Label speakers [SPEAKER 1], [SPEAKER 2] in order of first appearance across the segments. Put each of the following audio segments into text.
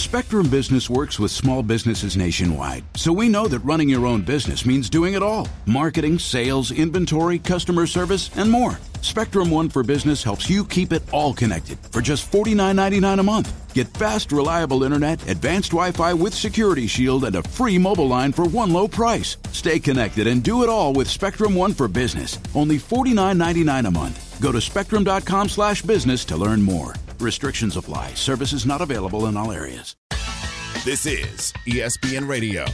[SPEAKER 1] Spectrum Business works with small businesses nationwide, so we know that running your own business means doing it all. Marketing, sales, inventory, customer service, and more. Spectrum One for Business helps you keep it all connected for just $49.99 a month. Get fast, reliable internet, advanced Wi-Fi with Security Shield, and a free mobile line for one low price. Stay connected and do it all with Spectrum One for Business. Only $49.99 a month. Go to spectrum.com/business to learn more. Restrictions apply. Services not available in all areas.
[SPEAKER 2] This is ESPN Radio.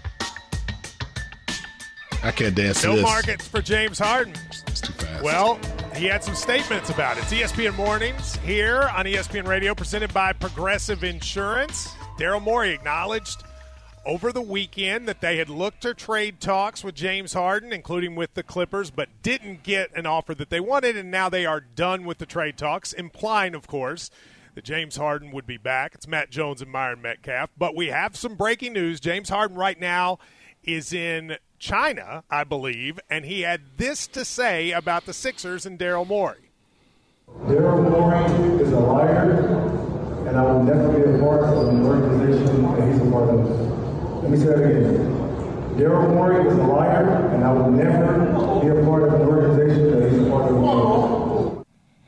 [SPEAKER 3] I can't dance to
[SPEAKER 4] No
[SPEAKER 3] this.
[SPEAKER 4] markets for James Harden.
[SPEAKER 3] It's too fast.
[SPEAKER 4] Well, he had some statements about it. It's ESPN Mornings here on ESPN Radio, presented by Progressive Insurance. Daryl Morey acknowledged over the weekend that they had looked to trade talks with James Harden, including with the Clippers, but didn't get an offer that they wanted, and now they are done with the trade talks, implying, of course, that James Harden would be back. It's Matt Jones and Myron Metcalf. But we have some breaking news. James Harden right now is in China, I believe, and he had this to say about the Sixers and Daryl Morey.
[SPEAKER 5] Daryl Morey is a liar, and I will never be a part of an organization that he's a part of. Let me say that again. Daryl Morey is a liar, and I will never be a part of an organization that he's a part of.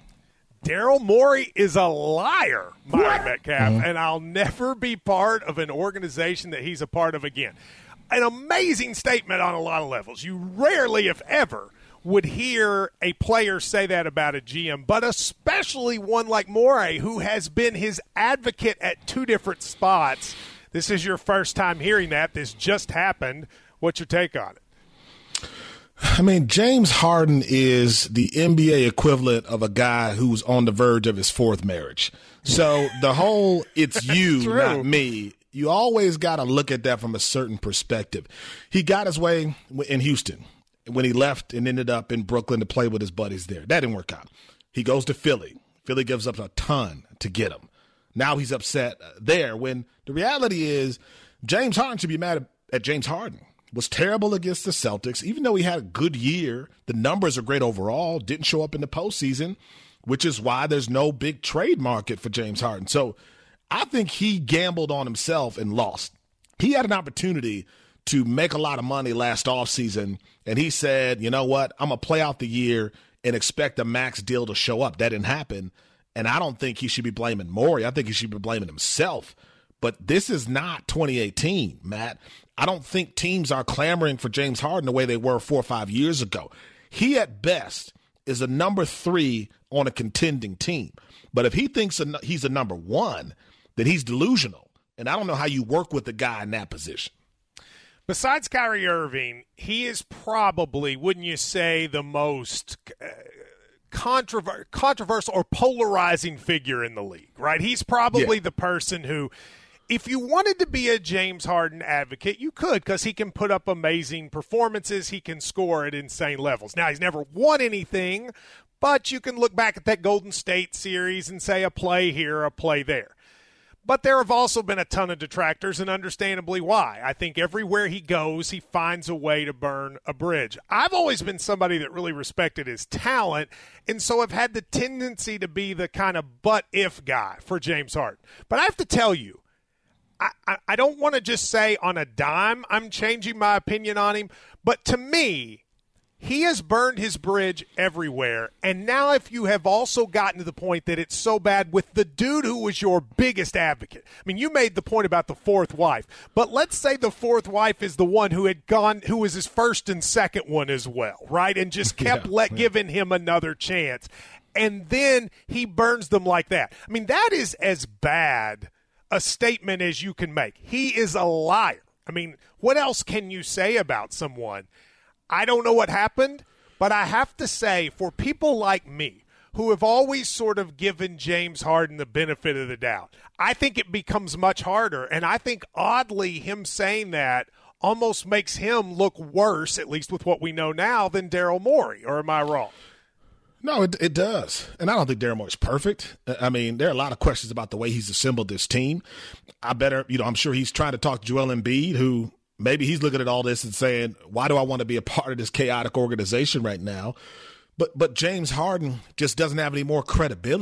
[SPEAKER 4] Daryl Morey is a liar, Myron Metcalf, and I'll never be part of an organization that he's a part of again. An amazing statement on a lot of levels. You rarely, if ever, would hear a player say that about a GM, but especially one like Morey, who has been his advocate at two different spots. This is your first time hearing that. This just happened. What's your take on it?
[SPEAKER 3] I mean, James Harden is the NBA equivalent of a guy who's on the verge of his fourth marriage. So the whole "it's you, not me," you always got to look at that from a certain perspective. He got his way in Houston when he left and ended up in Brooklyn to play with his buddies there. That didn't work out. He goes to Philly. Philly gives up a ton to get him. Now he's upset there when the reality is James Harden should be mad at James Harden. Was terrible against the Celtics, even though he had a good year. The numbers are great overall, didn't show up in the postseason, which is why there's no big trade market for James Harden. So I think he gambled on himself and lost. He had an opportunity to make a lot of money last offseason, and he said, you know what, I'm going to play out the year and expect a max deal to show up. That didn't happen, and I don't think he should be blaming Morey. I think he should be blaming himself. But this is not 2018, Matt. I don't think teams are clamoring for James Harden the way they were 4 or 5 years ago. He, at best, is a number 3 on a contending team. But if he thinks he's a number 1, then he's delusional. And I don't know how you work with a guy in that position.
[SPEAKER 4] Besides Kyrie Irving, he is probably, wouldn't you say, the most controversial or polarizing figure in the league, right? He's probably the person who, if you wanted to be a James Harden advocate, you could, because he can put up amazing performances. He can score at insane levels. Now, he's never won anything, but you can look back at that Golden State series and say a play here, a play there. But there have also been a ton of detractors, and understandably why. I think everywhere he goes, he finds a way to burn a bridge. I've always been somebody that really respected his talent, and so I've had the tendency to be the kind of but-if guy for James Harden. But I have to tell you, I don't want to just say on a dime I'm changing my opinion on him, but to me, he has burned his bridge everywhere. And now if you have also gotten to the point that it's so bad with the dude who was your biggest advocate. I mean, you made the point about the fourth wife, but let's say the fourth wife is the one who was his first and second one as well, right? And just kept giving him another chance. And then he burns them like that. I mean, that is as bad a statement as you can make. He is a liar. I mean, what else can you say about someone? I don't know what happened, but I have to say, for people like me who have always sort of given James Harden the benefit of the doubt, I think it becomes much harder. And I think, oddly, him saying that almost makes him look worse, at least with what we know now, than Daryl Morey. Or am I wrong?
[SPEAKER 3] No, it does. And I don't think Daryl Morey's perfect. I mean, there are a lot of questions about the way he's assembled this team. I'm sure he's trying to talk to Joel Embiid, who maybe he's looking at all this and saying, why do I want to be a part of this chaotic organization right now? But James Harden just doesn't have any more credibility.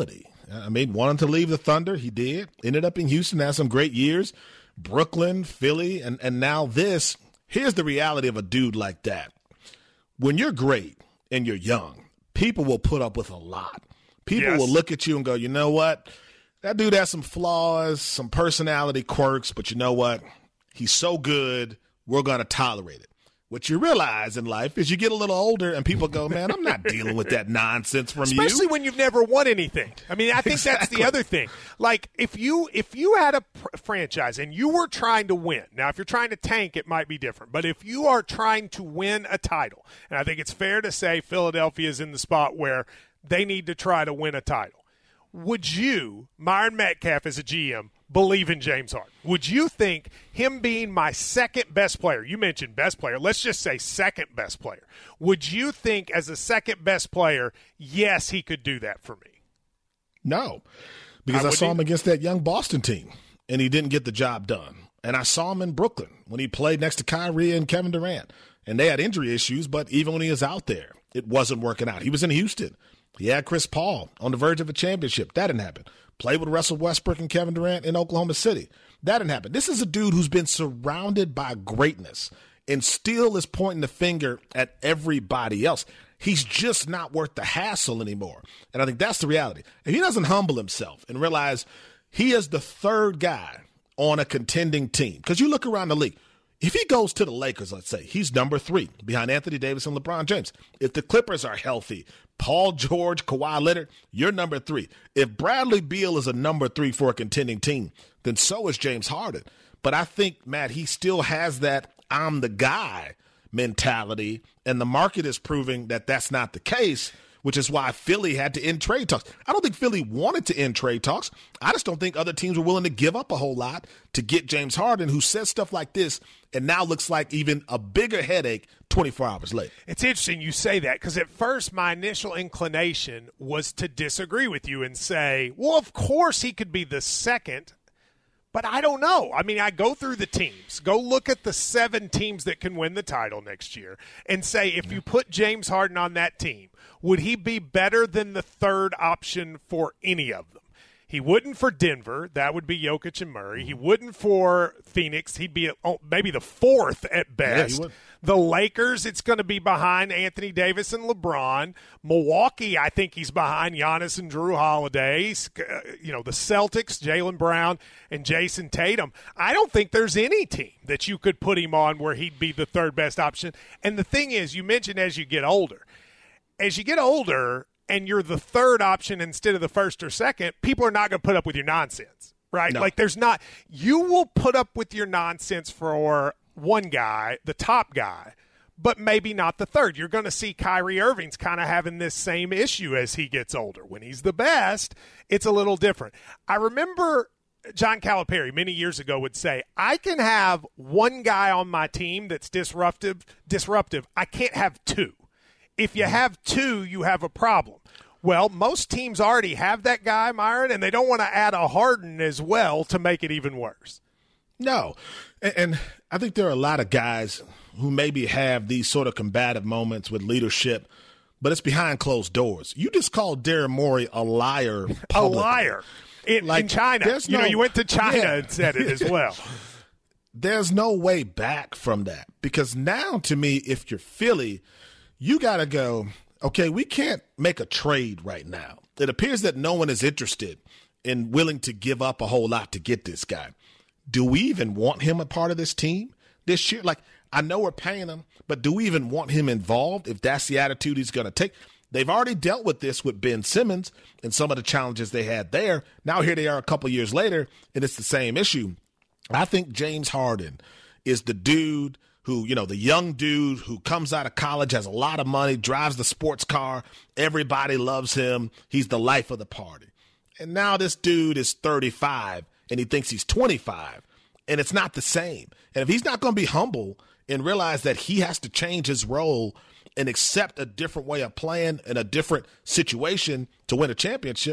[SPEAKER 3] I mean, wanted to leave the Thunder. He did. Ended up in Houston, had some great years. Brooklyn, Philly, and now this. Here's the reality of a dude like that. When you're great and you're young, people will put up with a lot. People will look at you and go, you know what? That dude has some flaws, some personality quirks, but you know what? He's so good, we're going to tolerate it. What you realize in life is you get a little older and people go, man, I'm not dealing with that nonsense from you.
[SPEAKER 4] Especially when you've never won anything. I mean, I think that's the other thing. Like, if you had a franchise and you were trying to win, now if you're trying to tank, it might be different. But if you are trying to win a title, and I think it's fair to say Philadelphia is in the spot where they need to try to win a title, would you, Myron Metcalf as a GM, believe in James Harden? Would you think him being my second best player, you mentioned best player, let's just say second best player, would you think as a second best player, yes, he could do that for me?
[SPEAKER 3] No, because I saw him against that young Boston team, and he didn't get the job done. And I saw him in Brooklyn when he played next to Kyrie and Kevin Durant, and they had injury issues, but even when he was out there, it wasn't working out. He was in Houston. He had Chris Paul on the verge of a championship. That didn't happen. Played with Russell Westbrook and Kevin Durant in Oklahoma City. That didn't happen. This is a dude who's been surrounded by greatness and still is pointing the finger at everybody else. He's just not worth the hassle anymore. And I think that's the reality. If he doesn't humble himself and realize he is the third guy on a contending team, because you look around the league, if he goes to the Lakers, let's say, he's number 3 behind Anthony Davis and LeBron James. If the Clippers are healthy, Paul George, Kawhi Leonard, you're number 3. If Bradley Beal is a number 3 for a contending team, then so is James Harden. But I think, Matt, he still has that I'm the guy mentality, and the market is proving that that's not the case, which is why Philly had to end trade talks. I don't think Philly wanted to end trade talks. I just don't think other teams were willing to give up a whole lot to get James Harden, who says stuff like this and now looks like even a bigger headache 24 hours later.
[SPEAKER 4] It's interesting you say that, because at first my initial inclination was to disagree with you and say, well, of course he could be the second, but I don't know. I mean, I go through the teams, go look at the 7 teams that can win the title next year, and say if you put James Harden on that team, would he be better than the third option for any of them? He wouldn't for Denver. That would be Jokic and Murray. He wouldn't for Phoenix. He'd be maybe the 4th at best. Yeah, the Lakers, it's going to be behind Anthony Davis and LeBron. Milwaukee, I think he's behind Giannis and Drew Holiday. The Celtics, Jaylen Brown and Jason Tatum. I don't think there's any team that you could put him on where he'd be the third best option. And the thing is, you mentioned as you get older. As you get older and you're the third option instead of the first or second, people are not going to put up with your nonsense, right? No. Like you will put up with your nonsense for one guy, the top guy, but maybe not the third. You're going to see Kyrie Irving's kind of having this same issue as he gets older. When he's the best, it's a little different. I remember John Calipari many years ago would say, I can have one guy on my team that's disruptive. I can't have 2. If you have 2, you have a problem. Well, most teams already have that guy, Myron, and they don't want to add a Harden as well to make it even worse.
[SPEAKER 3] No. And I think there are a lot of guys who maybe have these sort of combative moments with leadership, but it's behind closed doors. You just called Daryl Morey a liar publicly.
[SPEAKER 4] A liar. In China. You went to China and said it as well.
[SPEAKER 3] There's no way back from that, because now, to me, if you're Philly, you got to go, okay, we can't make a trade right now. It appears that no one is interested and willing to give up a whole lot to get this guy. Do we even want him a part of this team this year? Like, I know we're paying him, but do we even want him involved if that's the attitude he's going to take? They've already dealt with this with Ben Simmons and some of the challenges they had there. Now here they are a couple years later, and it's the same issue. I think James Harden is the dude who, the young dude who comes out of college, has a lot of money, drives the sports car. Everybody loves him. He's the life of the party. And now this dude is 35 and he thinks he's 25, and it's not the same. And if he's not going to be humble and realize that he has to change his role and accept a different way of playing in a different situation to win a championship,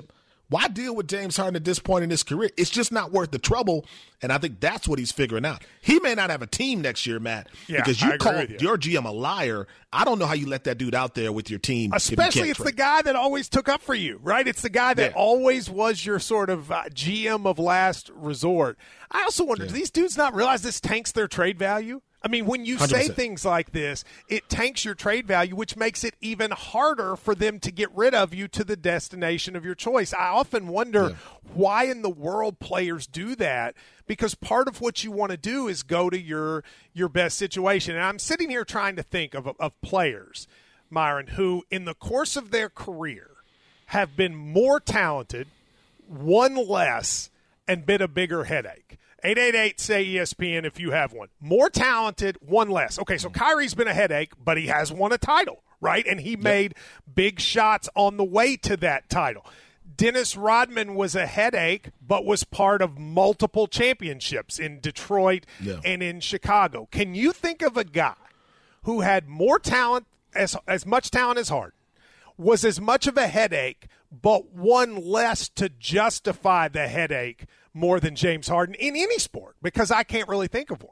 [SPEAKER 3] Why deal with James Harden at this point in his career? It's just not worth the trouble, and I think that's what he's figuring out. He may not have a team next year, Matt, because you called your GM a liar. I don't know how you let that dude out there with your team.
[SPEAKER 4] Especially it's the guy that always took up for you, right? It's the guy that always was your sort of GM of last resort. I also wonder, do these dudes not realize this tanks their trade value? I mean, when you 100%. Say things like this, it tanks your trade value, which makes it even harder for them to get rid of you to the destination of your choice. I often wonder why in the world players do that, because part of what you want to do is go to your best situation. And I'm sitting here trying to think of players, Myron, who in the course of their career have been more talented, won less, and been a bigger headache. 888-SAY-ESPN if you have one. More talented, one less. Okay, so Kyrie's been a headache, but he has won a title, right? And he made big shots on the way to that title. Dennis Rodman was a headache, but was part of multiple championships in Detroit and in Chicago. Can you think of a guy who had more talent, as much talent as Harden, was as much of a headache, but won less to justify the headache more than James Harden in any sport? Because I can't really think of one.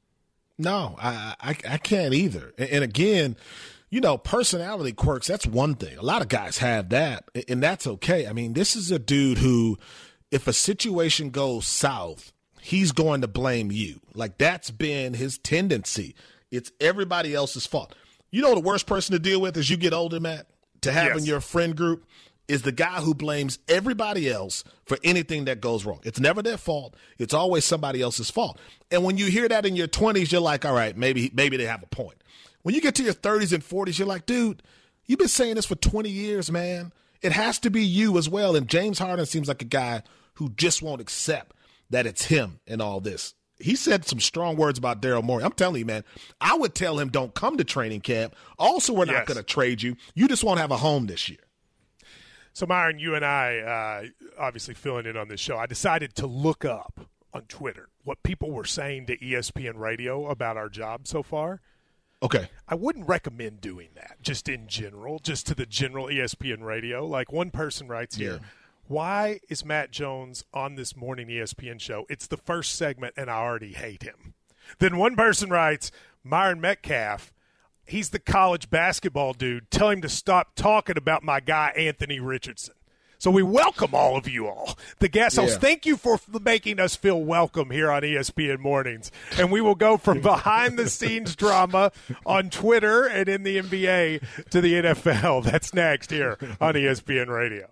[SPEAKER 3] No, I can't either. And again, personality quirks, that's one thing. A lot of guys have that, and that's okay. I mean, this is a dude who, if a situation goes south, he's going to blame you. Like, that's been his tendency. It's everybody else's fault. You know the worst person to deal with as you get older, Matt, to have in your friend group is the guy who blames everybody else for anything that goes wrong. It's never their fault. It's always somebody else's fault. And when you hear that in your 20s, you're like, all right, maybe they have a point. When you get to your 30s and 40s, you're like, dude, you've been saying this for 20 years, man. It has to be you as well. And James Harden seems like a guy who just won't accept that it's him in all this. He said some strong words about Daryl Morey. I'm telling you, man, I would tell him don't come to training camp. Also, we're not going to trade you. You just won't have a home this year.
[SPEAKER 4] So, Myron, you and I, obviously filling in on this show, I decided to look up on Twitter what people were saying to ESPN Radio about our job so far.
[SPEAKER 3] Okay.
[SPEAKER 4] I wouldn't recommend doing that just in general, just to the general ESPN Radio. Like one person writes here, why is Matt Jones on this morning ESPN show? It's the first segment, and I already hate him. Then one person writes, Myron Metcalf, he's the college basketball dude. Tell him to stop talking about my guy, Anthony Richardson. So we welcome all of you all. The guest hosts, thank you for making us feel welcome here on ESPN Mornings. And we will go from behind-the-scenes drama on Twitter and in the NBA to the NFL. That's next here on ESPN Radio.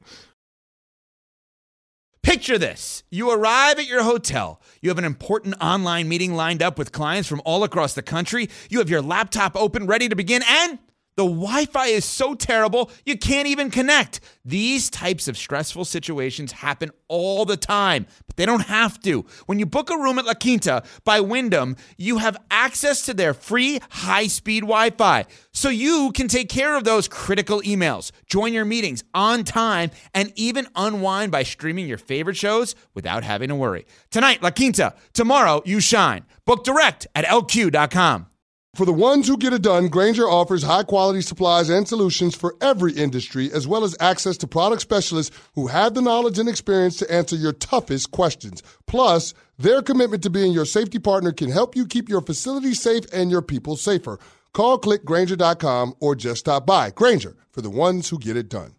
[SPEAKER 6] Picture this. You arrive at your hotel. You have an important online meeting lined up with clients from all across the country. You have your laptop open, ready to begin, and the Wi-Fi is so terrible, you can't even connect. These types of stressful situations happen all the time, but they don't have to. When you book a room at La Quinta by Wyndham, you have access to their free high-speed Wi-Fi, so you can take care of those critical emails, join your meetings on time, and even unwind by streaming your favorite shows without having to worry. Tonight, La Quinta. Tomorrow, you shine. Book direct at LQ.com.
[SPEAKER 7] For the ones who get it done, Grainger offers high-quality supplies and solutions for every industry, as well as access to product specialists who have the knowledge and experience to answer your toughest questions. Plus, their commitment to being your safety partner can help you keep your facility safe and your people safer. Call, click Grainger.com, or just stop by. Grainger, for the ones who get it done.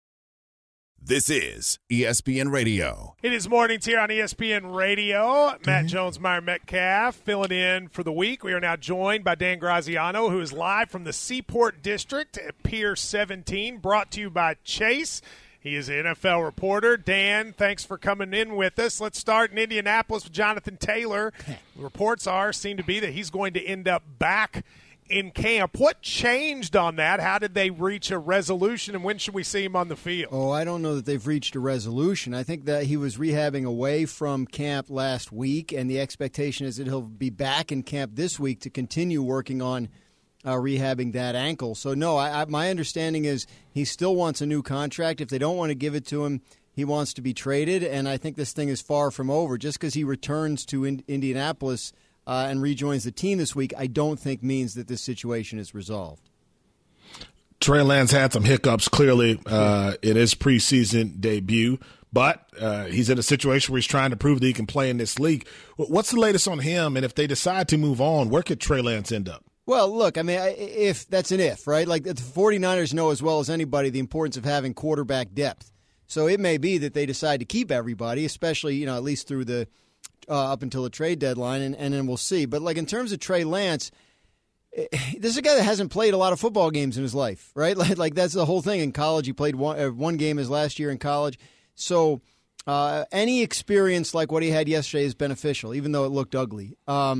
[SPEAKER 2] This is ESPN Radio.
[SPEAKER 4] It is mornings here on ESPN Radio. Matt Jones, Myron Metcalf, filling in for the week. We are now joined by Dan Graziano, who is live from the Seaport District at Pier 17, brought to you by Chase. He is an NFL reporter. Dan, thanks for coming in with us. Let's start in Indianapolis with Jonathan Taylor. Reports seem to be that he's going to end up back in camp. What changed on that? How did they reach a resolution, and when should we see him on the field?
[SPEAKER 8] Oh, I don't know that they've reached a resolution. I think that he was rehabbing away from camp last week, and the expectation is that he'll be back in camp this week to continue working on rehabbing that ankle. So, no, my understanding is he still wants a new contract. If they don't want to give it to him, he wants to be traded, and I think this thing is far from over. Just because he returns to Indianapolis and rejoins the team this week, I don't think means that this situation is resolved.
[SPEAKER 3] Trey Lance had some hiccups, clearly, in his preseason debut, But he's in a situation where he's trying to prove that he can play in this league. What's the latest on him? And if they decide to move on, where could Trey Lance end up?
[SPEAKER 8] Well, look, I mean, if that's an if, right? Like the 49ers know as well as anybody the importance of having quarterback depth. So it may be that they decide to keep everybody, especially, at least through the up until the trade deadline, and then we'll see. But like in terms of Trey Lance, this is a guy that hasn't played a lot of football games in his life, right? Like that's the whole thing. In college, he played one game his last year in college. So any experience like what he had yesterday is beneficial, even though it looked ugly.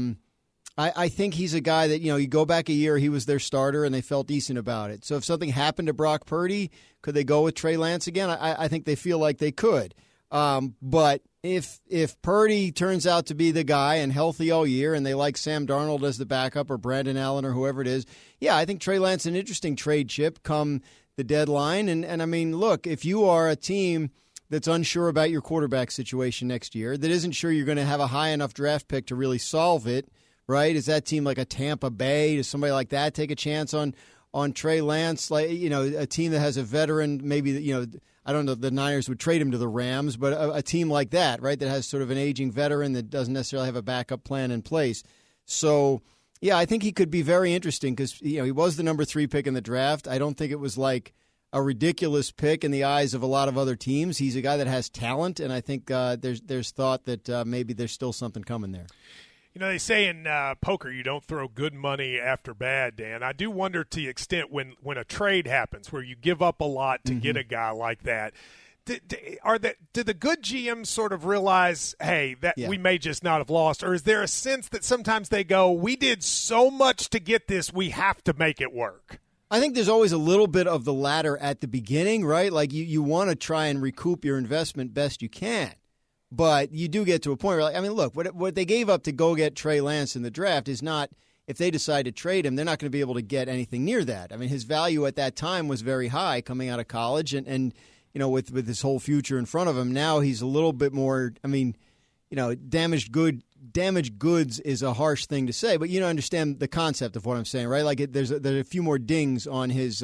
[SPEAKER 8] I think he's a guy that, you go back a year, he was their starter, and they felt decent about it. So if something happened to Brock Purdy, could they go with Trey Lance again? I think they feel like they could. But if Purdy turns out to be the guy and healthy all year, and they like Sam Darnold as the backup or Brandon Allen or whoever it is, yeah, I think Trey Lance is an interesting trade chip come the deadline. And I mean, look, if you are a team that's unsure about your quarterback situation next year, that isn't sure you're going to have a high enough draft pick to really solve it, right? Is that team like a Tampa Bay? Does somebody like that take a chance on Trey Lance? Like, a team that has a veteran, maybe, I don't know, the Niners would trade him to the Rams, but a team like that, right, that has sort of an aging veteran that doesn't necessarily have a backup plan in place. So, yeah, I think he could be very interesting because, he was the number 3 pick in the draft. I don't think it was like a ridiculous pick in the eyes of a lot of other teams. He's a guy that has talent, and I think there's thought that maybe there's still something coming there.
[SPEAKER 4] They say in poker you don't throw good money after bad, Dan. I do wonder to the extent when a trade happens where you give up a lot to get a guy like that, do the good GMs sort of realize, hey, that we may just not have lost? Or is there a sense that sometimes they go, we did so much to get this, we have to make it work?
[SPEAKER 8] I think there's always a little bit of the latter at the beginning, right? Like you want to try and recoup your investment best you can. But you do get to a point where, look, what they gave up to go get Trey Lance in the draft is not, if they decide to trade him, they're not going to be able to get anything near that. I mean, his value at that time was very high coming out of college, and with his whole future in front of him, now he's a little bit more, damaged goods is a harsh thing to say, but you understand the concept of what I'm saying, right? Like there's a few more dings on his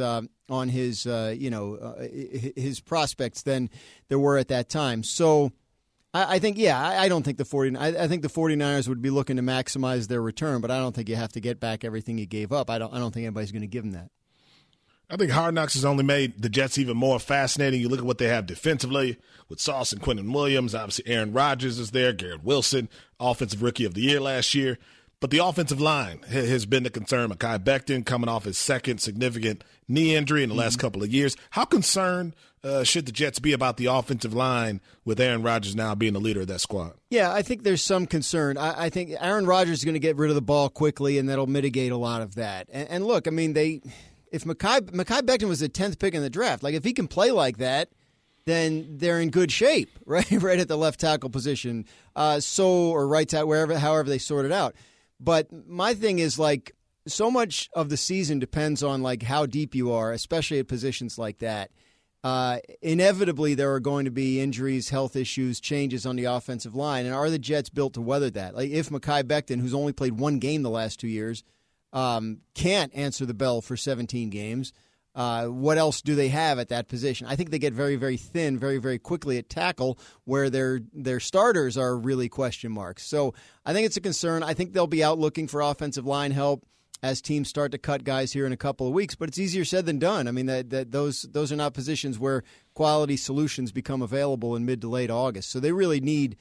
[SPEAKER 8] prospects than there were at that time. So I think, I don't think I think the 49ers would be looking to maximize their return, but I don't think you have to get back everything you gave up. I don't think anybody's going to give them that.
[SPEAKER 3] I think Hard Knocks has only made the Jets even more fascinating. You look at what they have defensively with Sauce and Quentin Williams. Obviously, Aaron Rodgers is there. Garrett Wilson, Offensive Rookie of the Year last year. But the offensive line has been the concern. Mekhi Becton coming off his second significant knee injury in the last couple of years. How concerned should the Jets be about the offensive line with Aaron Rodgers now being the leader of that squad?
[SPEAKER 8] Yeah, I think there's some concern. I think Aaron Rodgers is going to get rid of the ball quickly, and that'll mitigate a lot of that. And look, if Mekhi Becton was the 10th pick in the draft, like if he can play like that, then they're in good shape, right? Right at the left tackle position, or right tackle, however they sort it out. But my thing is, like, so much of the season depends on like how deep you are, especially at positions like that. Inevitably, there are going to be injuries, health issues, changes on the offensive line, and are the Jets built to weather that? Like if Mekhi Becton, who's only played one game the last 2 years, can't answer the bell for 17 games, what else do they have at that position? I think they get very, very thin very, very quickly at tackle where their starters are really question marks. So I think it's a concern. I think they'll be out looking for offensive line help as teams start to cut guys here in a couple of weeks, but it's easier said than done. I mean, those are not positions where quality solutions become available in mid to late August. So they really need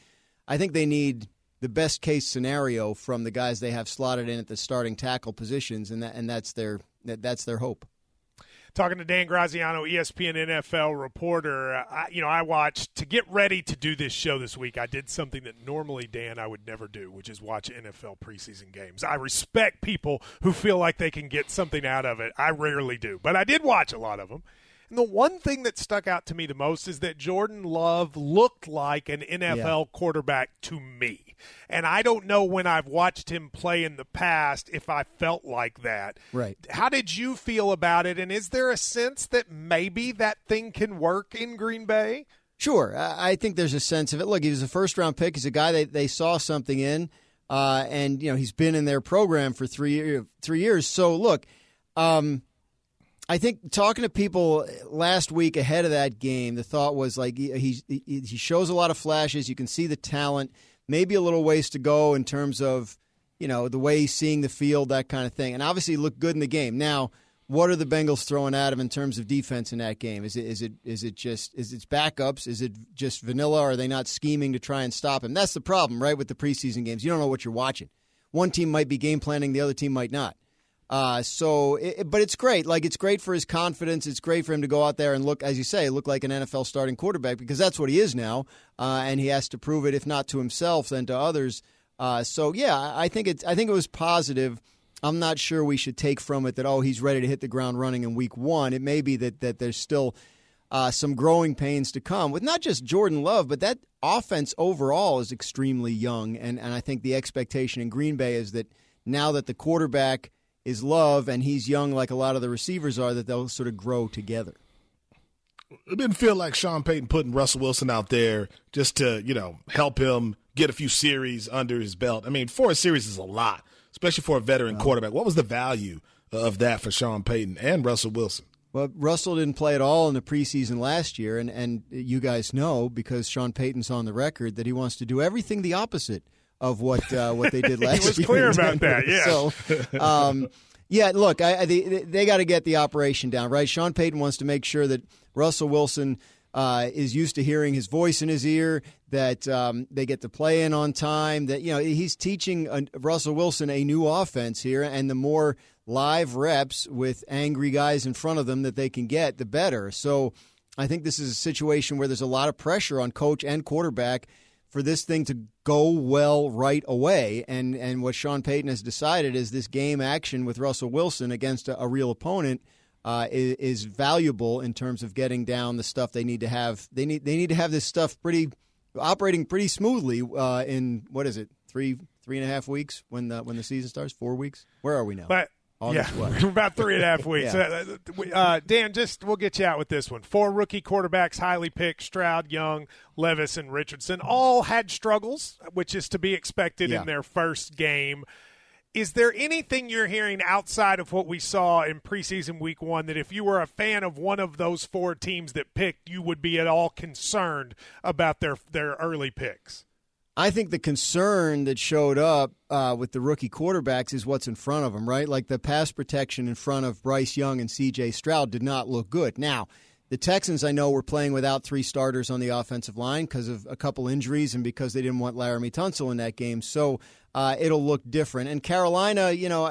[SPEAKER 8] the best case scenario from the guys they have slotted in at the starting tackle positions, and that's their hope.
[SPEAKER 4] Talking to Dan Graziano, ESPN NFL reporter. I watched, to get ready to do this show this week, I did something that normally, Dan, I would never do, which is watch NFL preseason games. I respect people who feel like they can get something out of it. I rarely do, but I did watch a lot of them. And the one thing that stuck out to me the most is that Jordan Love looked like an NFL quarterback to me. And I don't know when I've watched him play in the past if I felt like that.
[SPEAKER 8] Right.
[SPEAKER 4] How did you feel about it? And is there a sense that maybe that thing can work in Green Bay?
[SPEAKER 8] Sure. I think there's a sense of it. Look, he was a first-round pick. He's a guy that they saw something in. And, he's been in their program for 3 years. So, look, I think talking to people last week ahead of that game, the thought was like he shows a lot of flashes. You can see the talent, maybe a little ways to go in terms of, the way he's seeing the field, that kind of thing. And obviously he looked good in the game. Now, what are the Bengals throwing at him in terms of defense in that game? Is it backups? Is it just vanilla? Are they not scheming to try and stop him? That's the problem, right, with the preseason games. You don't know what you're watching. One team might be game planning, the other team might not. But it's great. Like, it's great for his confidence. It's great for him to go out there and look, as you say, look like an NFL starting quarterback, because that's what he is now, and he has to prove it, if not to himself, then to others. I think it was positive. I'm not sure we should take from it that, he's ready to hit the ground running in week one. It may be that there's still some growing pains to come with not just Jordan Love, but that offense overall is extremely young, and I think the expectation in Green Bay is that now that the quarterback is Love, and he's young like a lot of the receivers are, that they'll sort of grow together.
[SPEAKER 3] It didn't feel like Sean Payton putting Russell Wilson out there just to, help him get a few series under his belt. I mean, 4 series is a lot, especially for a veteran quarterback. What was the value of that for Sean Payton and Russell Wilson?
[SPEAKER 8] Well, Russell didn't play at all in the preseason last year, and you guys know, because Sean Payton's on the record, that he wants to do everything the opposite of what they did last year.
[SPEAKER 4] He was clear about that, yeah.
[SPEAKER 8] So, look, they got to get the operation down, right? Sean Payton wants to make sure that Russell Wilson is used to hearing his voice in his ear, that they get to play in on time, that he's teaching Russell Wilson a new offense here, and the more live reps with angry guys in front of them that they can get, the better. So I think this is a situation where there's a lot of pressure on coach and quarterback for this thing to go well right away. And what Sean Payton has decided is this game action with Russell Wilson against a real opponent is valuable in terms of getting down the stuff they need to have. They need to have this stuff operating pretty smoothly in, what is it, 3.5 weeks when the season starts? 4 weeks? Where are we now?
[SPEAKER 4] But we're about 3.5 weeks.
[SPEAKER 8] Yeah.
[SPEAKER 4] Dan, we'll get you out with this one. 4 rookie quarterbacks highly picked: Stroud, Young, Levis, and Richardson. All had struggles, which is to be expected in their first game. Is there anything you're hearing outside of what we saw in preseason week 1 that if you were a fan of one of those 4 teams that picked, you would be at all concerned about their early picks?
[SPEAKER 8] I think the concern that showed up with the rookie quarterbacks is what's in front of them, right? Like the pass protection in front of Bryce Young and C.J. Stroud did not look good. Now, the Texans, I know, were playing without 3 starters on the offensive line because of a couple injuries and because they didn't want Laramie Tunsil in that game. So it'll look different. And Carolina,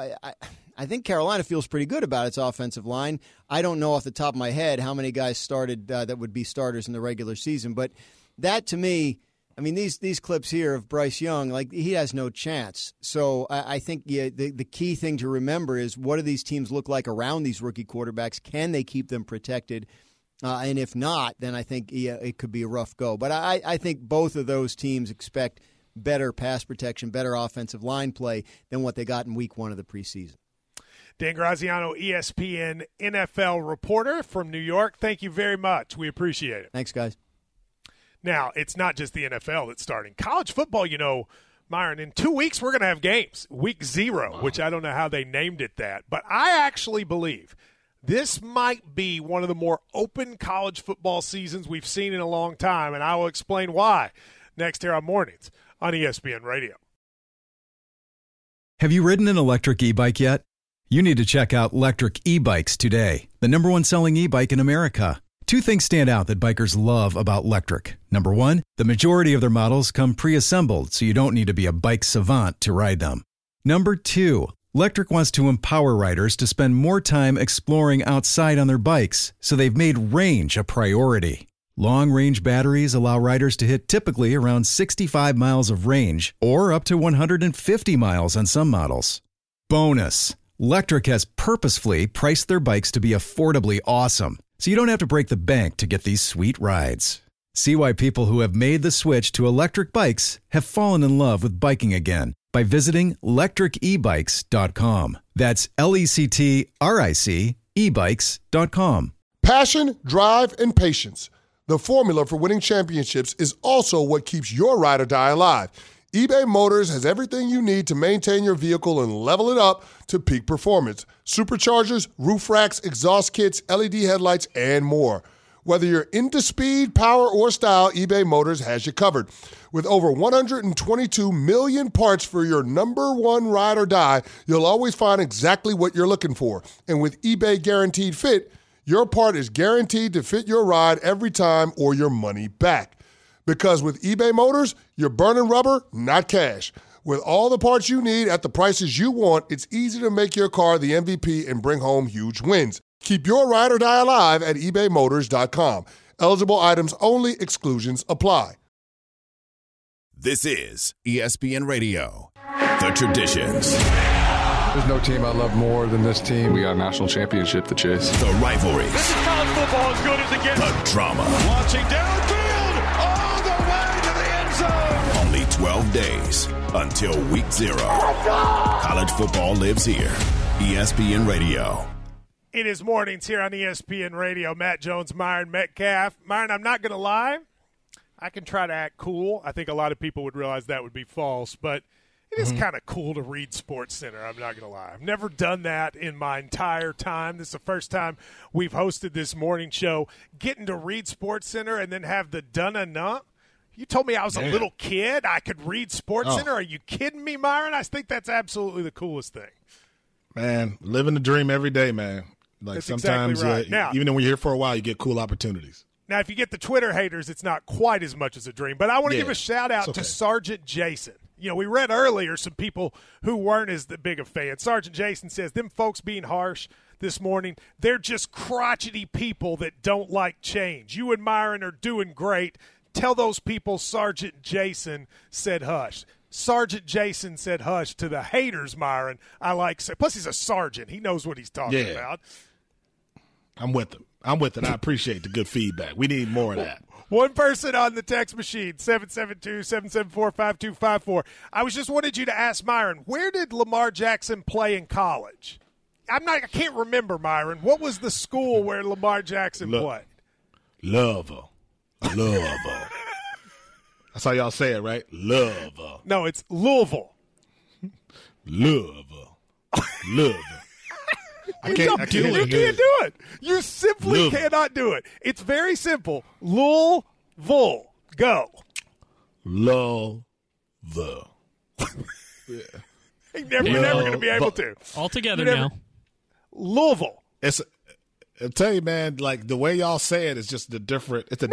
[SPEAKER 8] I think Carolina feels pretty good about its offensive line. I don't know off the top of my head how many guys started that would be starters in the regular season. But that, to me, I mean, these clips here of Bryce Young, like, he has no chance. So I think the key thing to remember is, what do these teams look like around these rookie quarterbacks? Can they keep them protected? And if not, then I think it could be a rough go. But I think both of those teams expect better pass protection, better offensive line play than what they got in week 1 of the preseason.
[SPEAKER 4] Dan Graziano, ESPN NFL reporter from New York. Thank you very much. We appreciate it.
[SPEAKER 8] Thanks, guys.
[SPEAKER 4] Now, it's not just the NFL that's starting. College football, Myron, in 2 weeks we're going to have games. Week 0, which I don't know how they named it that. But I actually believe this might be one of the more open college football seasons we've seen in a long time, and I will explain why next here on Mornings on ESPN Radio.
[SPEAKER 9] Have you ridden an electric e-bike yet? You need to check out Lectric E-Bikes today, the #1 selling e-bike in America. 2 things stand out that bikers love about Lectric. Number 1, the majority of their models come pre-assembled, so you don't need to be a bike savant to ride them. Number 2, Lectric wants to empower riders to spend more time exploring outside on their bikes, so they've made range a priority. Long-range batteries allow riders to hit typically around 65 miles of range, or up to 150 miles on some models. Bonus, Lectric has purposefully priced their bikes to be affordably awesome, so you don't have to break the bank to get these sweet rides. See why people who have made the switch to electric bikes have fallen in love with biking again by visiting lectricebikes.com. That's LECTRIC ebikes.com.
[SPEAKER 7] Passion, drive, and patience. The formula for winning championships is also what keeps your ride or die alive. eBay Motors has everything you need to maintain your vehicle and level it up to peak performance. Superchargers, roof racks, exhaust kits, LED headlights, and more. Whether you're into speed, power, or style, eBay Motors has you covered. With over 122 million parts for your number one ride or die, you'll always find exactly what you're looking for. And with eBay Guaranteed Fit, your part is guaranteed to fit your ride every time or your money back. Because with eBay Motors, you're burning rubber, not cash. With all the parts you need at the prices you want, it's easy to make your car the MVP and bring home huge wins. Keep your ride or die alive at ebaymotors.com. Eligible items only. Exclusions apply.
[SPEAKER 2] This is ESPN Radio. The Traditions.
[SPEAKER 10] There's no team I love more than this team. We got a national championship to chase.
[SPEAKER 2] The rivalries.
[SPEAKER 11] This is college football as good as it gets.
[SPEAKER 2] The drama.
[SPEAKER 11] Launching downfield all the way to the end zone.
[SPEAKER 2] Only 12 days until week 0. College football lives here. ESPN Radio.
[SPEAKER 4] It is mornings here on ESPN Radio. Matt Jones, Myron Metcalf. Myron, I'm not going to lie. I can try to act cool. I think a lot of people would realize that would be false, but it is kind of cool to read SportsCenter. I'm not going to lie. I've never done that in my entire time. This is the first time we've hosted this morning show. Getting to read SportsCenter and then have the dun-a-nuh. You told me I was a little kid. I could read SportsCenter. Are you kidding me, Myron? I think that's absolutely the coolest thing.
[SPEAKER 3] Man, living the dream every day, man. Like
[SPEAKER 4] that's
[SPEAKER 3] sometimes,
[SPEAKER 4] exactly right. Now,
[SPEAKER 3] even when you're here for a while, you get cool opportunities.
[SPEAKER 4] Now, if you get the Twitter haters, it's not quite as much as a dream. But I want to give a shout-out to Sergeant Jason. You know, we read earlier some people who weren't as big a fan. Sergeant Jason says, them folks being harsh this morning, they're just crotchety people that don't like change. You and Myron are doing great. Tell those people Sergeant Jason said hush. Sergeant Jason said hush to the haters, Myron. I like – plus he's a sergeant. He knows what he's talking about.
[SPEAKER 3] I'm with him. I appreciate the good feedback. We need more of that.
[SPEAKER 4] One person on the text machine, 772-774-5254. I was just wanted you to ask Myron, where did Lamar Jackson play in college? I can't remember, Myron. What was the school where Lamar Jackson played?
[SPEAKER 3] Louisville. That's how y'all say it, right? Louisville.
[SPEAKER 4] No, it's Louisville.
[SPEAKER 3] Louisville. I can't do it.
[SPEAKER 4] You can't do it. You simply cannot do it. It's very simple. Louisville. Go.
[SPEAKER 3] Louisville.
[SPEAKER 4] You're never going to be able to.
[SPEAKER 12] All together now.
[SPEAKER 4] Louisville.
[SPEAKER 3] I'll tell you, man, like the way y'all say it is just different alphabet.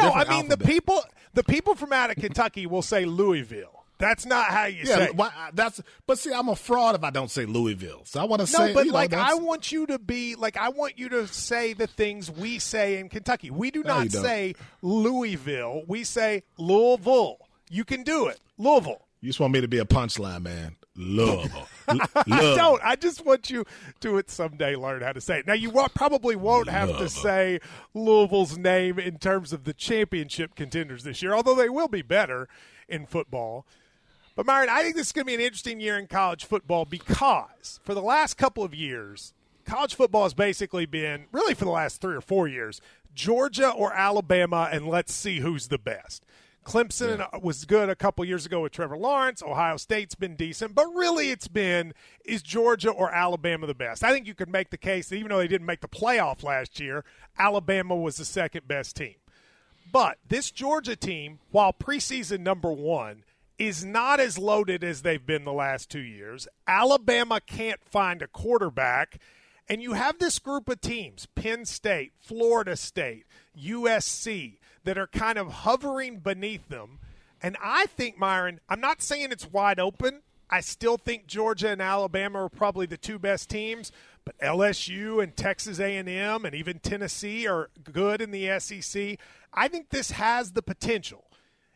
[SPEAKER 4] the people from out of Kentucky will say Louisville. That's not how you say it.
[SPEAKER 3] But see, I'm a fraud if I don't say Louisville. So I want to say,
[SPEAKER 4] I want you to be like, I want you to say the things we say in Kentucky. We do not say Louisville. We say Louisville. You can do it. Louisville.
[SPEAKER 3] You just want me to be a punchline, man. Louisville.
[SPEAKER 4] I don't. I just want you to someday learn how to say it. Now, you probably won't have to say Louisville's name in terms of the championship contenders this year, although they will be better in football. But, Myron, I think this is going to be an interesting year in college football because for the last couple of years, college football has basically been, really for the last 3 or 4 years, Georgia or Alabama, and let's see who's the best. Clemson was good a couple years ago with Trevor Lawrence. Ohio State's been decent. But really it's been, is Georgia or Alabama the best? I think you could make the case that even though they didn't make the playoff last year, Alabama was the second best team. But this Georgia team, while preseason number 1, is not as loaded as they've been the last 2 years. Alabama can't find a quarterback. And you have this group of teams, Penn State, Florida State, USC, that are kind of hovering beneath them. And I think, Myron, I'm not saying it's wide open. I still think Georgia and Alabama are probably the 2 best teams. But LSU and Texas A&M and even Tennessee are good in the SEC. I think this has the potential.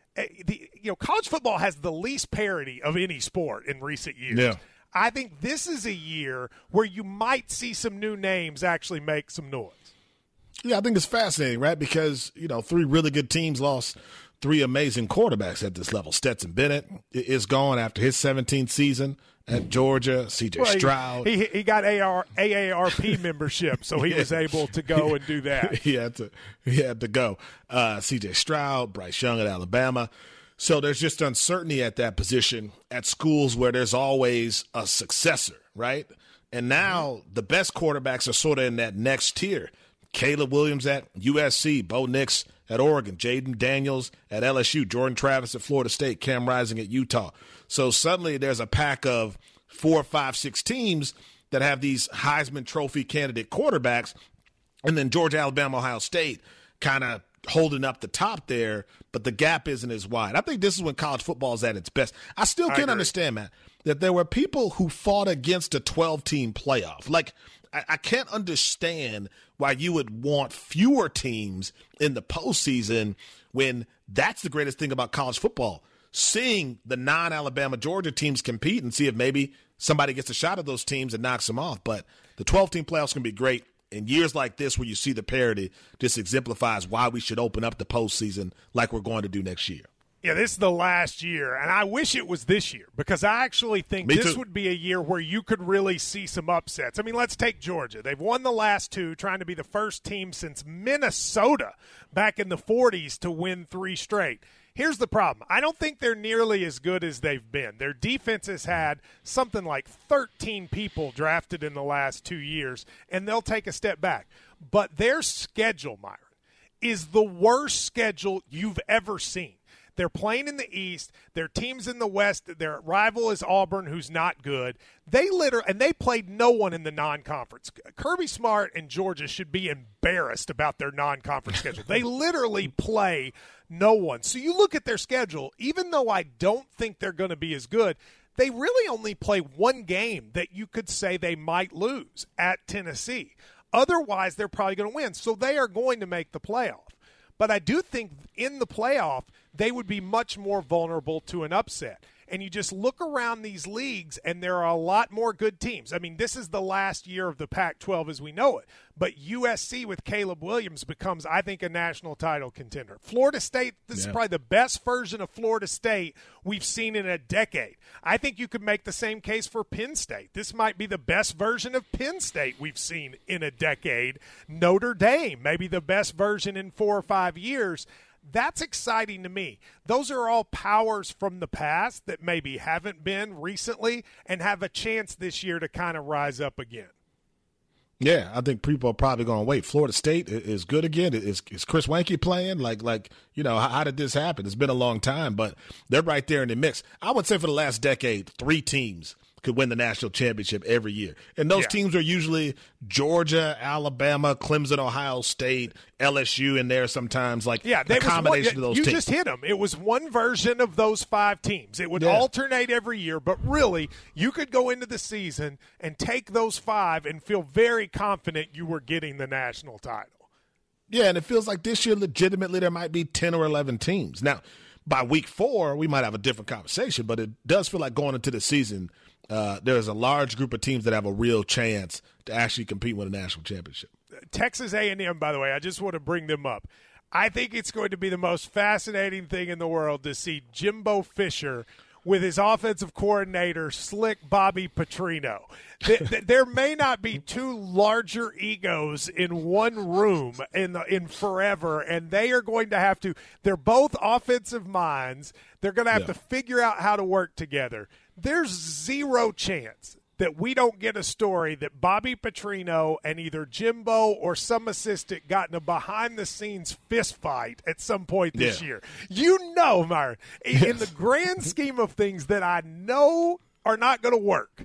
[SPEAKER 4] College football has the least parity of any sport in recent years.
[SPEAKER 3] Yeah.
[SPEAKER 4] I think this is a year where you might see some new names actually make some noise.
[SPEAKER 3] Yeah, I think it's fascinating, right? Because, 3 really good teams lost 3 amazing quarterbacks at this level. Stetson Bennett is gone after his 17th season at Georgia. C.J. Stroud.
[SPEAKER 4] He got AARP membership, so he was able to go and do that.
[SPEAKER 3] He had to go. C.J. Stroud, Bryce Young at Alabama. So there's just uncertainty at that position at schools where there's always a successor, right? And now the best quarterbacks are sort of in that next tier. Caleb Williams at USC, Bo Nix at Oregon, Jaden Daniels at LSU, Jordan Travis at Florida State, Cam Rising at Utah. So suddenly there's a pack of 4, 5, 6 teams that have these Heisman Trophy candidate quarterbacks, and then Georgia, Alabama, Ohio State kind of holding up the top there, but the gap isn't as wide. I think this is when college football is at its best. I still can't understand, Matt, that there were people who fought against a 12-team playoff. Like, I can't understand why you would want fewer teams in the postseason when that's the greatest thing about college football. Seeing the non-Alabama, Georgia teams compete and see if maybe somebody gets a shot at those teams and knocks them off. But the 12-team playoffs can be great. In years like this where you see the parity, this exemplifies why we should open up the postseason like we're going to do next year.
[SPEAKER 4] Yeah, this is the last year, and I wish it was this year because I actually think this would be a year where you could really see some upsets. I mean, let's take Georgia. They've won the last 2, trying to be the first team since Minnesota back in the 40s to win 3 straight. Here's the problem. I don't think they're nearly as good as they've been. Their defense has had something like 13 people drafted in the last 2 years, and they'll take a step back. But their schedule, Myron, is the worst schedule you've ever seen. They're playing in the East. Their team's in the West. Their rival is Auburn, who's not good. And they played no one in the non-conference. Kirby Smart and Georgia should be embarrassed about their non-conference schedule. They literally play no one. So you look at their schedule, even though I don't think they're going to be as good, they really only play one game that you could say they might lose at Tennessee. Otherwise, they're probably going to win. So they are going to make the playoff. But I do think in the playoff, they would be much more vulnerable to an upset. And you just look around these leagues, and there are a lot more good teams. I mean, this is the last year of the Pac-12 as we know it. But USC with Caleb Williams becomes, I think, a national title contender. Florida State, this is probably the best version of Florida State we've seen in a decade. I think you could make the same case for Penn State. This might be the best version of Penn State we've seen in a decade. Notre Dame, maybe the best version in 4 or 5 years. That's exciting to me. Those are all powers from the past that maybe haven't been recently and have a chance this year to kind of rise up again.
[SPEAKER 3] Yeah, I think people are probably going to wait. Florida State is good again. Is Chris Weinke playing? Like you know, how did this happen? It's been a long time, but they're right there in the mix. I would say for the last decade, 3 teams could win the national championship every year. And those teams are usually Georgia, Alabama, Clemson, Ohio State, LSU in there sometimes. Like a combination of those teams. You
[SPEAKER 4] just hit them. It was one version of those 5 teams. It would alternate every year, but really you could go into the season and take those 5 and feel very confident you were getting the national title.
[SPEAKER 3] Yeah, and it feels like this year legitimately there might be 10 or 11 teams. Now, by week 4, we might have a different conversation, but it does feel like going into the season there's a large group of teams that have a real chance to actually compete with a national championship.
[SPEAKER 4] Texas A&M, by the way, I just want to bring them up. I think it's going to be the most fascinating thing in the world to see Jimbo Fisher with his offensive coordinator, slick Bobby Petrino. There may not be 2 larger egos in one room in forever, and they are going to have to – they're both offensive minds. They're going to have to figure out how to work together. There's 0 chance that we don't get a story that Bobby Petrino and either Jimbo or some assistant got in a behind-the-scenes fist fight at some point this year. You know, Myron, in the grand scheme of things that I know are not going to work,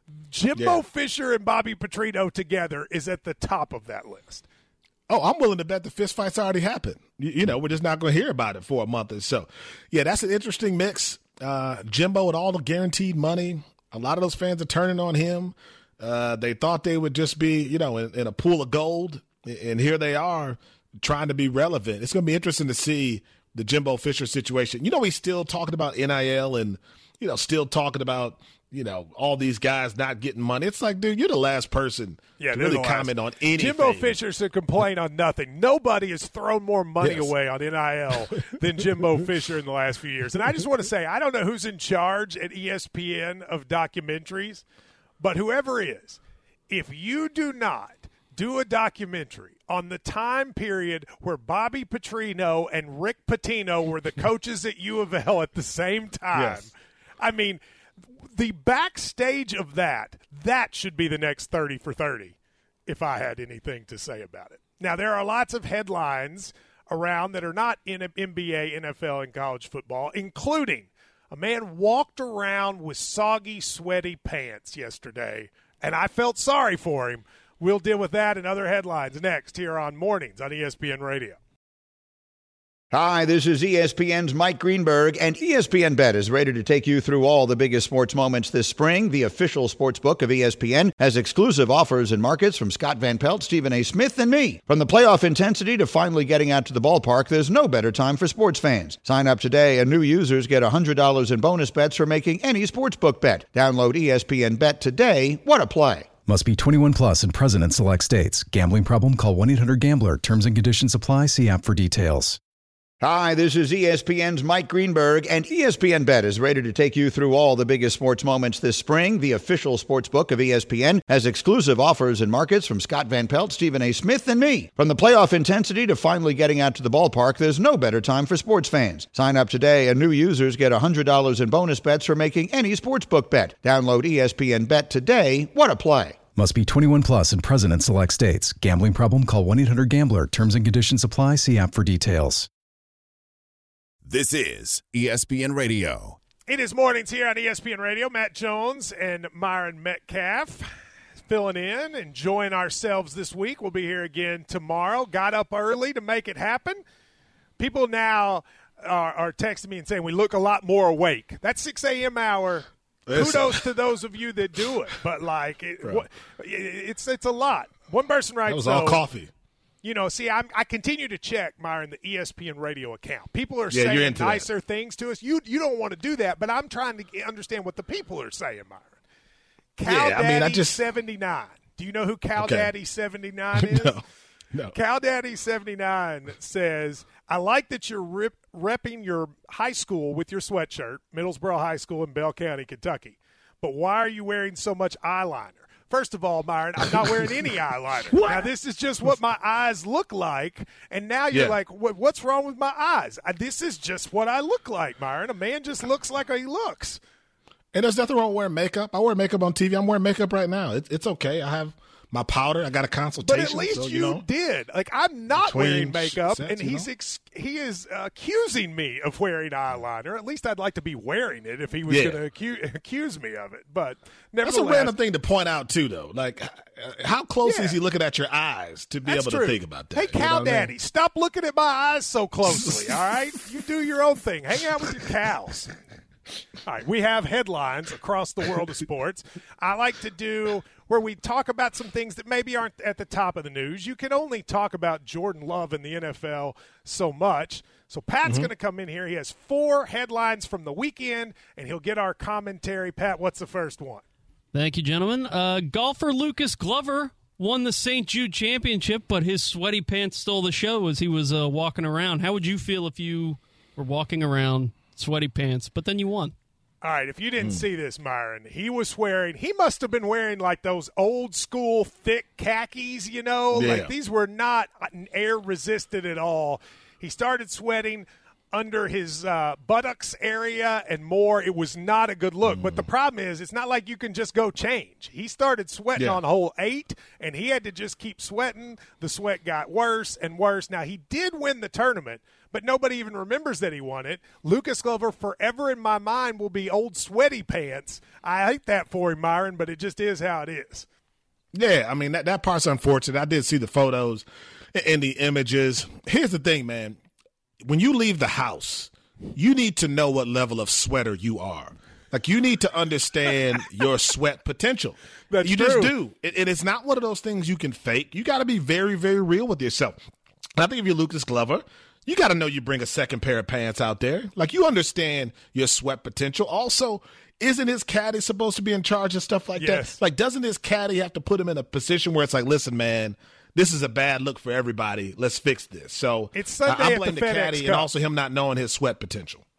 [SPEAKER 4] Jimbo Fisher and Bobby Petrino together is at the top of that list.
[SPEAKER 3] Oh, I'm willing to bet the fist fights already happened. You know, we're just not going to hear about it for a month or so. Yeah, that's an interesting mix. Jimbo with all the guaranteed money. A lot of those fans are turning on him. They thought they would just be, you know, in a pool of gold, and here they are trying to be relevant. It's going to be interesting to see the Jimbo Fisher situation. You know, he's still talking about NIL and, you know, still talking about, you know, all these guys not getting money. It's like, dude, you're the last person to really comment on anything.
[SPEAKER 4] Jimbo Fisher should complain on nothing. Nobody has thrown more money away on NIL than Jimbo Fisher in the last few years. And I just want to say, I don't know who's in charge at ESPN of documentaries, but whoever is, if you do not do a documentary on the time period where Bobby Petrino and Rick Pitino were the coaches at U of L at the same time.
[SPEAKER 3] Yes.
[SPEAKER 4] I mean, the backstage of that should be the next 30 for 30 if I had anything to say about it. Now, there are lots of headlines around that are not in NBA, NFL, and college football, including a man walked around with soggy, sweaty pants yesterday, and I felt sorry for him. We'll deal with that and other headlines next here on Mornings on ESPN Radio.
[SPEAKER 12] Hi, this is ESPN's Mike Greenberg, and ESPN Bet is ready to take you through all the biggest sports moments this spring. The official sports book of ESPN has exclusive offers and markets from Scott Van Pelt, Stephen A. Smith, and me. From the playoff intensity to finally getting out to the ballpark, there's no better time for sports fans. Sign up today, and new users get $100 in bonus bets for making any sportsbook bet. Download ESPN Bet today. What a play.
[SPEAKER 9] Must be 21 plus and present in select states. Gambling problem? Call 1-800-GAMBLER. Terms and conditions apply. See app for details.
[SPEAKER 12] Hi, this is ESPN's Mike Greenberg, and ESPN Bet is ready to take you through all the biggest sports moments this spring. The official sports book of ESPN has exclusive offers and markets from Scott Van Pelt, Stephen A. Smith, and me. From the playoff intensity to finally getting out to the ballpark, there's no better time for sports fans. Sign up today, and new users get $100 in bonus bets for making any sportsbook bet. Download ESPN Bet today. What a play.
[SPEAKER 9] Must be 21 plus and present in select states. Gambling problem? Call 1-800-GAMBLER. Terms and conditions apply. See app for details.
[SPEAKER 2] This is ESPN Radio.
[SPEAKER 4] It is Mornings here on ESPN Radio. Matt Jones and Myron Metcalf filling in, enjoying ourselves this week. We'll be here again tomorrow. Got up early to make it happen. People now are texting me and saying we look a lot more awake. That 6 a.m. hour, kudos to those of you that do it. But, like, it's a lot. One person writes,
[SPEAKER 3] that was all coffee.
[SPEAKER 4] You know, see, I continue to check, Myron, the ESPN Radio account. People are saying nicer things to us. You don't want to do that, but I'm trying to understand what the people are saying, Myron. Cal Daddy 79. Do you know who Cal Daddy 79 is?
[SPEAKER 3] No.
[SPEAKER 4] Cal Daddy 79 says, I like that you're repping your high school with your sweatshirt, Middlesboro High School in Bell County, Kentucky. But why are you wearing so much eyeliner? First of all, Myron, I'm not wearing any eyeliner. Now, this is just what my eyes look like, and now you're like, what's wrong with my eyes? This is just what I look like, Myron. A man just looks like he looks.
[SPEAKER 3] And there's nothing wrong with wearing makeup. I wear makeup on TV. I'm wearing makeup right now. It's okay. I have my powder. I got a consultation.
[SPEAKER 4] But at least you did. Like, I'm not wearing makeup, and he is accusing me of wearing eyeliner. At least I'd like to be wearing it if he was going to accuse me of it. But nevertheless,
[SPEAKER 3] that's a random thing to point out, too, though. Like, how close is he looking at your eyes to be able to think about that?
[SPEAKER 4] Hey, Cow Daddy, stop looking at my eyes so closely, all right? You do your own thing. Hang out with your cows. All right, we have headlines across the world of sports. I like to do where we talk about some things that maybe aren't at the top of the news. You can only talk about Jordan Love in the NFL so much. So Pat's going to come in here. He has 4 headlines from the weekend, and he'll get our commentary. Pat, what's the first one?
[SPEAKER 13] Thank you, gentlemen. Golfer Lucas Glover won the St. Jude Championship, but his sweaty pants stole the show as he was walking around. How would you feel if you were walking around sweaty pants, but then you won?
[SPEAKER 4] All right, if you didn't see this, Myron, he must have been wearing like those old school thick khakis, you know?
[SPEAKER 3] Yeah.
[SPEAKER 4] Like these were not air resistant at all. He started sweating under his buttocks area and more. It was not a good look. But the problem is, it's not like you can just go change. He started sweating on hole 8, and he had to just keep sweating. The sweat got worse and worse. Now, he did win the tournament, but nobody even remembers that he won it. Lucas Glover, forever in my mind, will be old sweaty pants. I hate that for him, Myron, but it just is how it is.
[SPEAKER 3] Yeah, I mean, that part's unfortunate. I did see the photos and the images. Here's the thing, man. When you leave the house, you need to know what level of sweater you are. Like, you need to understand your sweat potential.
[SPEAKER 4] That's
[SPEAKER 3] you
[SPEAKER 4] true.
[SPEAKER 3] just do. And it's not one of those things you can fake. You got to be very, very real with yourself. I think if you're Lucas Glover, you got to know you bring a second pair of pants out there. Like, you understand your sweat potential. Also, isn't his caddy supposed to be in charge of stuff like that? Like, doesn't his caddy have to put him in a position where it's like, listen, man, this is a bad look for everybody. Let's fix this. So
[SPEAKER 4] it's Sunday
[SPEAKER 3] I
[SPEAKER 4] at
[SPEAKER 3] blame
[SPEAKER 4] the
[SPEAKER 3] the
[SPEAKER 4] FedEx
[SPEAKER 3] caddy
[SPEAKER 4] Cup.
[SPEAKER 3] and also him not knowing his sweat potential.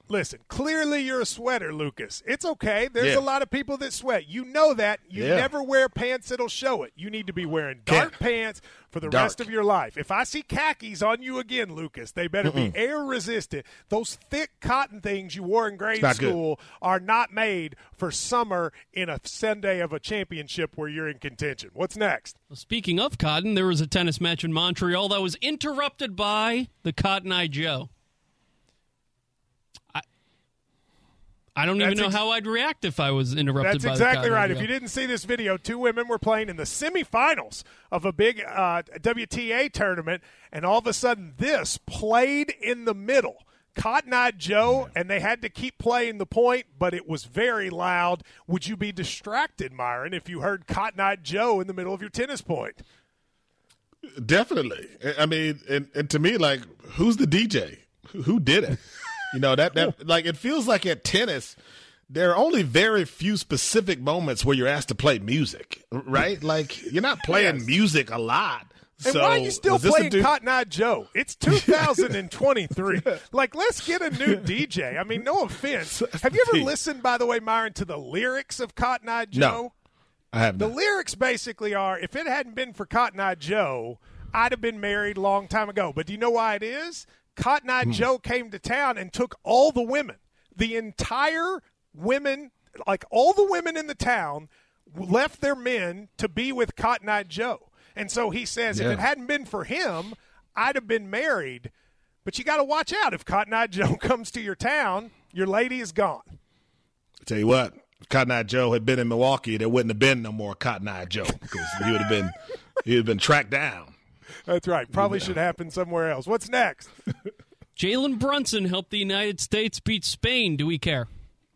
[SPEAKER 4] Listen, clearly you're a sweater, Lucas. It's okay. There's a lot of people that sweat. You know that. You never wear pants that'll show it. You need to be wearing dark pants for the rest of your life. If I see khakis on you again, Lucas, they better be air-resistant. Those thick cotton things you wore in grade school are not made for summer in a Sunday of a championship where you're in contention. What's next?
[SPEAKER 13] Well, speaking of cotton, there was a tennis match in Montreal that was interrupted by the Cotton Eye Joe. I don't even know how I'd react if I was interrupted by the Cotton Eye Joe.
[SPEAKER 4] That's exactly right. If you didn't see this video, two women were playing in the semifinals of a big WTA tournament, and all of a sudden this played in the middle. Cotton Eye Joe, and they had to keep playing the point, but it was very loud. Would you be distracted, Myron, if you heard Cotton Eye Joe in the middle of your tennis point?
[SPEAKER 3] Definitely. I mean, and to me, like, who's the DJ? Who did it? You know, that like, it feels like at tennis, there are only very few specific moments where you're asked to play music, right? Like, you're not playing music a lot.
[SPEAKER 4] And
[SPEAKER 3] so,
[SPEAKER 4] why are you still playing Cotton Eye Joe? It's 2023. Like, let's get a new DJ. I mean, no offense. Have you ever listened, by the way, Myron, to the lyrics of Cotton Eye Joe?
[SPEAKER 3] No, I haven't.
[SPEAKER 4] The lyrics basically are, if it hadn't been for Cotton Eye Joe, I'd have been married a long time ago. But do you know why it is? Cotton Eye Joe came to town and took all the women, the entire women, like all the women in the town, left their men to be with Cotton Eye Joe. And so he says, if it hadn't been for him, I'd have been married. But you got to watch out. If Cotton Eye Joe comes to your town, your lady is gone.
[SPEAKER 3] I tell you what, if Cotton Eye Joe had been in Milwaukee, there wouldn't have been no more Cotton Eye Joe because he would have been tracked down.
[SPEAKER 4] That's right. Probably should happen somewhere else. What's next?
[SPEAKER 13] Jalen Brunson helped the United States beat Spain. Do we care?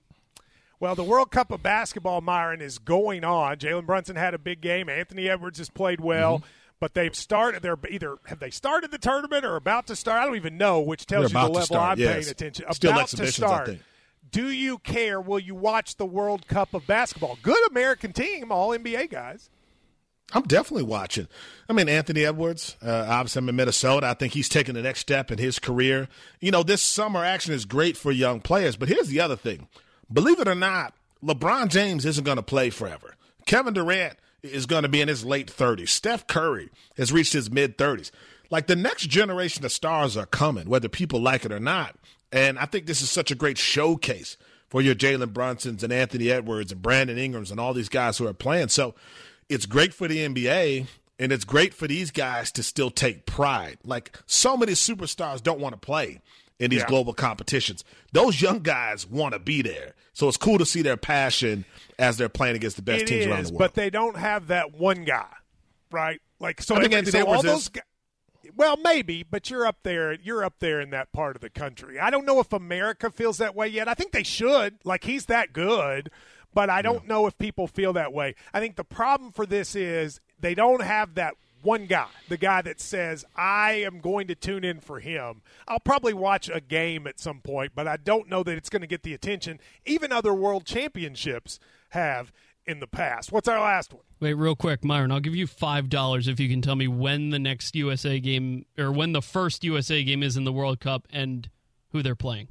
[SPEAKER 4] Well, the World Cup of Basketball, Myron, is going on. Jalen Brunson had a big game. Anthony Edwards has played well, but they've started. Have they started the tournament or about to start? I don't even know, which tells you the level I'm paying attention.
[SPEAKER 3] Still
[SPEAKER 4] about to start.
[SPEAKER 3] I think.
[SPEAKER 4] Do you care? Will you watch the World Cup of Basketball? Good American team, all NBA guys.
[SPEAKER 3] I'm definitely watching. I mean, Anthony Edwards, obviously I'm in Minnesota. I think he's taking the next step in his career. You know, this summer action is great for young players, but here's the other thing. Believe it or not, LeBron James isn't going to play forever. Kevin Durant is going to be in his late 30s. Steph Curry has reached his mid-30s. Like, the next generation of stars are coming, whether people like it or not. And I think this is such a great showcase for your Jalen Brunsons and Anthony Edwards and Brandon Ingrams and all these guys who are playing. So it's great for the NBA, and it's great for these guys to still take pride. Like, so many superstars don't want to play in these global competitions. Those young guys want to be there. So it's cool to see their passion as they're playing against the best teams around the world.
[SPEAKER 4] But they don't have that one guy, right? Like, so
[SPEAKER 3] I think Anthony Edwards
[SPEAKER 4] all those guys, well, maybe, but you're up there in that part of the country. I don't know if America feels that way yet. I think they should. Like, he's that good. But I don't know if people feel that way. I think the problem for this is they don't have that one guy, the guy that says, I am going to tune in for him. I'll probably watch a game at some point, but I don't know that it's going to get the attention even other world championships have in the past. What's our last one?
[SPEAKER 13] Wait, real quick, Myron, I'll give you $5 if you can tell me when the next USA game, or when the first USA game is in the World Cup and who they're playing.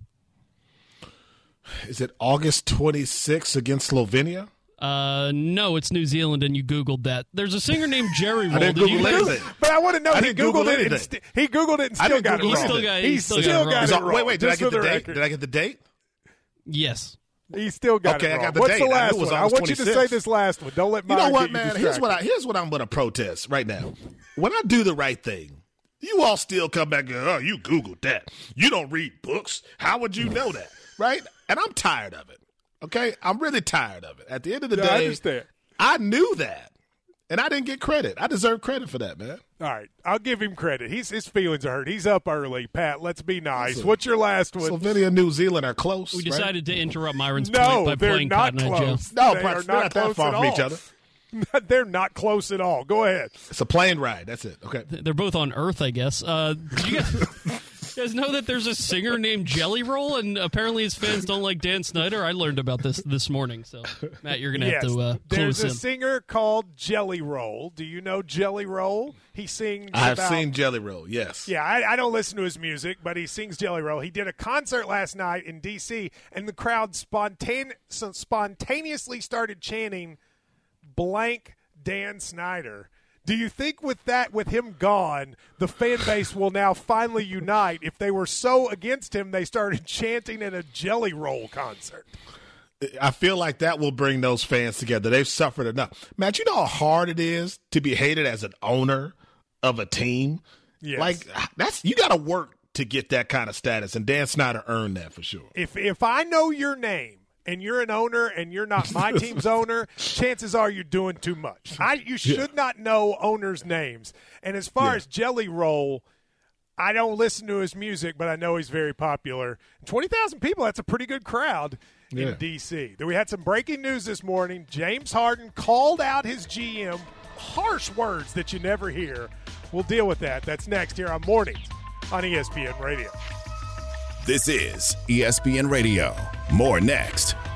[SPEAKER 3] Is it August 26th against Slovenia?
[SPEAKER 13] No, it's New Zealand, and you Googled that. There's a singer named Jerry Roll.
[SPEAKER 3] I didn't Google anything.
[SPEAKER 4] But I want to know,
[SPEAKER 3] he Googled it.
[SPEAKER 4] He Googled it and still got it wrong.
[SPEAKER 13] He still got it wrong.
[SPEAKER 3] Wait, did I get the date? Did I get the date?
[SPEAKER 13] Yes.
[SPEAKER 4] He still got it wrong.
[SPEAKER 3] I got the
[SPEAKER 4] What's
[SPEAKER 3] date.
[SPEAKER 4] the last one? I want
[SPEAKER 3] 26.
[SPEAKER 4] you to say this last one. Don't let
[SPEAKER 3] You know what,
[SPEAKER 4] get
[SPEAKER 3] man?
[SPEAKER 4] You
[SPEAKER 3] Here's what I'm going to protest right now. When I do the right thing, you all still come back and go, oh, you Googled that. You don't read books. How would you know that? Right? And I'm tired of it. Okay? I'm really tired of it. At the end of the day,
[SPEAKER 4] I understand.
[SPEAKER 3] I knew that, and I didn't get credit. I deserve credit for that, man.
[SPEAKER 4] All right. I'll give him credit. His feelings are hurt. He's up early. Pat, let's be nice. What's your last one?
[SPEAKER 3] Slovenia and New Zealand are close.
[SPEAKER 13] We decided to interrupt Myron's
[SPEAKER 4] no,
[SPEAKER 13] point by
[SPEAKER 4] they're
[SPEAKER 13] playing
[SPEAKER 4] not
[SPEAKER 13] Cotton Eye Joe.
[SPEAKER 4] close.
[SPEAKER 3] No,
[SPEAKER 4] they
[SPEAKER 3] they're not that far from each other.
[SPEAKER 4] They're not close at all. Go ahead.
[SPEAKER 3] It's a plane ride. That's it. Okay.
[SPEAKER 13] They're both on Earth, I guess. You guys know that there's a singer named Jelly Roll, and apparently his fans don't like Dan Snyder? I learned about this morning. So, Matt, you're going to have to close
[SPEAKER 4] There's a
[SPEAKER 13] in.
[SPEAKER 4] singer called Jelly Roll. Do you know Jelly Roll? He sings
[SPEAKER 3] I've seen Jelly Roll, yes.
[SPEAKER 4] Yeah, I don't listen to his music, but he sings Jelly Roll. He did a concert last night in D.C., and the crowd spontaneously started chanting blank Dan Snyder. Do you think with him gone, the fan base will now finally unite? If they were so against him, they started chanting at a Jelly Roll concert.
[SPEAKER 3] I feel like that will bring those fans together. They've suffered enough. Matt, you know how hard it is to be hated as an owner of a team?
[SPEAKER 4] Yes.
[SPEAKER 3] Like, you got to work to get that kind of status, and Dan Snyder earned that for sure.
[SPEAKER 4] If I know your name, and you're an owner and you're not my team's owner, chances are you're doing too much. You should not know owners' names. And as far as Jelly Roll, I don't listen to his music, but I know he's very popular. 20,000 people, that's a pretty good crowd in D.C. We had some breaking news this morning. James Harden called out his GM. Harsh words that you never hear. We'll deal with that. That's next here on Mornings on ESPN Radio.
[SPEAKER 2] This is ESPN Radio. More next.